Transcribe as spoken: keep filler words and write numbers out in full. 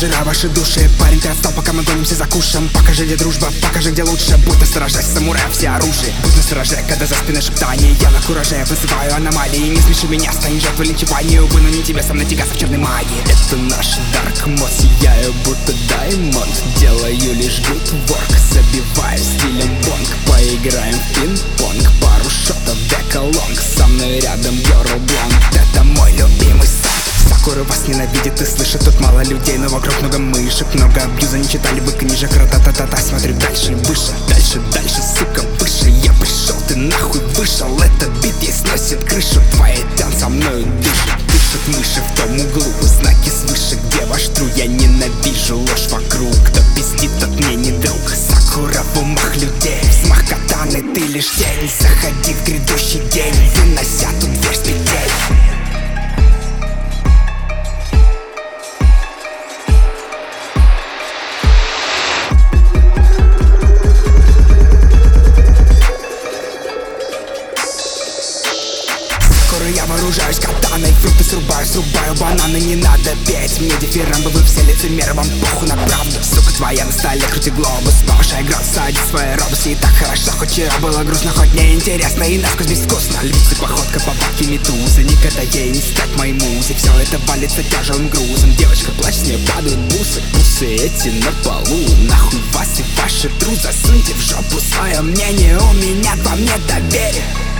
пожирая ваши души. Парень, ты отстал, пока мы гонимся за кушем. Покажи, где дружба, покажи, где лучше. Будь настороже, самурай, все оружие. Будь настороже, когда за спиной шептание. Я на кураже, вызываю аномалии. Не смеши меня, стань жертвой линчеванию. Выну не тебя, сам натягаться в черной магии. Это наш дарк мод, сияю, будто даймонд. Делаю лишь гудворк, забиваю стилем бонг. Поиграем в пинг-понг, пару шотов декалонг. Со мной рядом Йорл Блонг, это мой любимый сон. Сакура вас ненавидит и слышит, тут мало людей, но вокруг много мышек. Много абьюза, не читали бы книжек. Ра-та-та-та-та, смотрю дальше, выше. Дальше, дальше, сука, выше. Я пришел, ты нахуй вышел. Этот бит ей сносит крышу. Твоя тян со мною дышит. Дышит мыши в том углу. Знаки свыше, где ваш тру. Я ненавижу ложь вокруг. Кто пиздит, тот мне не друг. Сакура в умах людей, взмах катаны, ты лишь тень. Заходи в грядущий день, вынося тут дверь с петель. Я вооружаюсь катаной, фрукты срубаю, срубаю бананы. Не надо петь мне дифирамбы, вы все лицемеры, вам похуй на правду. Сука твоя на столе, крути глобус, повышай градус, садись в своей робости. И так хорошо, хоть вчера было грустно, хоть неинтересно и насквозь безвкусно. Львицы, походка, побавки, медузы, никогда ей не стать моей музой. Все это валится тяжелым грузом, девочка плачет, с нее падают бусы. Бусы эти на полу, нахуй вас и ваши тру. Засуньте в жопу свое мнение, у меня к вам нет доверия.